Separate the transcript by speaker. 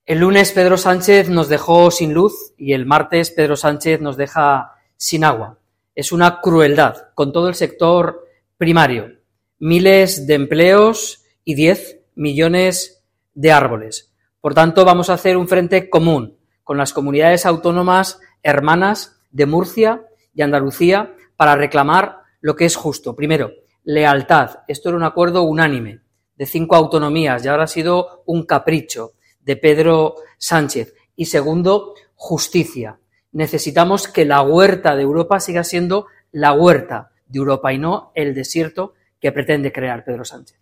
Speaker 1: El lunes Pedro Sánchez nos dejó sin luz y el martes Pedro Sánchez nos deja sin agua. Es una crueldad con todo el sector primario. Miles de empleos y 10 millones de árboles. Por tanto, vamos a hacer un frente común con las comunidades autónomas hermanas de Murcia y Andalucía para reclamar lo que es justo. Primero, lealtad. Esto era un acuerdo unánime de 5 autonomías y ahora ha sido un capricho de Pedro Sánchez. Y segundo, justicia. Necesitamos que la huerta de Europa siga siendo la huerta de Europa y no el desierto que pretende crear Pedro Sánchez.